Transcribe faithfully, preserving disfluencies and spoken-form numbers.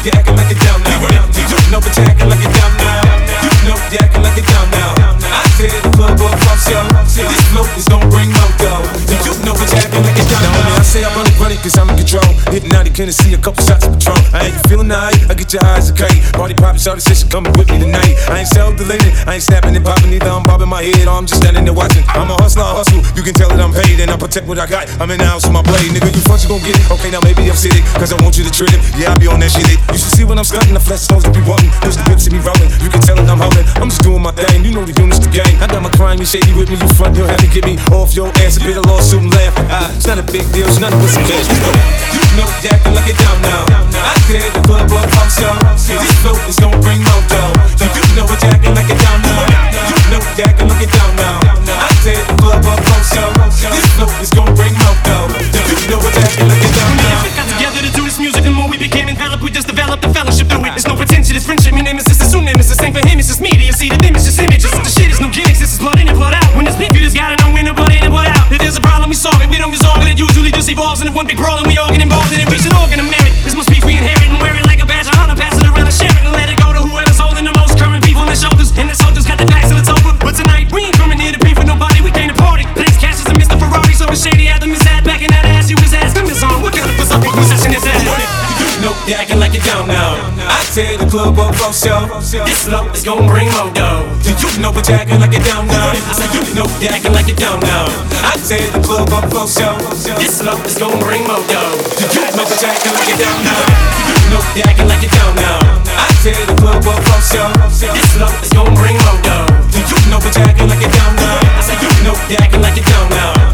you acting like it down now. You know but you acting like it down now. You know you acting like it down now. I tear the club up off show. This flow is gon' bring mojo. You know but you acting like it down now. I say I run it, run it cause I'm in control. Hypnotic Hennessy, a couple shots of Patron. I ain't feeling nice, I get your eyes okay. Party poppin', shawty said she coming with me tonight. I ain't self-deleting, I ain't snapping and popping either. I'm bobbing my head or I'm just standing there watching. I'm a hustler, I hustle, you can tell that I'm paid and I protect what I got. I'm in the house with my blade, nigga, you front, you gon' get it. Okay, now maybe I'm sick, cause I want you to treat it. Yeah, I be on that shit. You should see when I'm stunting, the flesh stones to be wanting. There's the whips see me rolling, you can tell that I'm holding. I'm just doing my thing, you know the units the game. I got my crime, you shady with me, you front, you'll have to get me off your ass. A bit of lawsuit and laugh. Ah, it's not a big deal, it's nothing but some cash. You know you acting like it down now. I tear the club up off show. This flow is gon' bring mojo. You know what you acting like it down now. You know you acting like it down now. I tear the club up off show. This flow is gon' bring mojo. You know what you acting like it down now. We got together to do this music, the more we became enveloped, we just developed a fellowship through it. There's no pretension, it's friendship. My name is Sister Soon, and it's the same for him. It's just me. Do you see the image? Just images. The shit is no gimmicks. This is blood in and blood out. When there's beef, you just gotta know when to blood in and blood out. If there's a problem, we solve it. We don't resolve it. It usually just evolves into one big brawl, and we all get involved in it. We should all get a merit. This must be we inherit and wear it like a badge of honor. Pass it around and share it and let it go to whoever's holding the most current beef on their shoulders. And the soldiers got the backs and it's over. But tonight we ain't coming here to beef with nobody. We came to party. Thanks, Cash is a Mister Ferrari, so it's shady. Adam is at back in that ass. You was asking this on what kind of pacific possession is that? You know you acting like it down now. I tear the club up off show. This flow is gon' bring mojo. You know but you acting like it down now. I say you know you acting like it down now. I tear the club up off show. This flow is gon' bring mojo. You know but you acting like it down now. You know you acting like it down now. I tear the club up off show. This flow is gon' bring mojo. You know but you acting like it down now. I say you know you acting like it down now.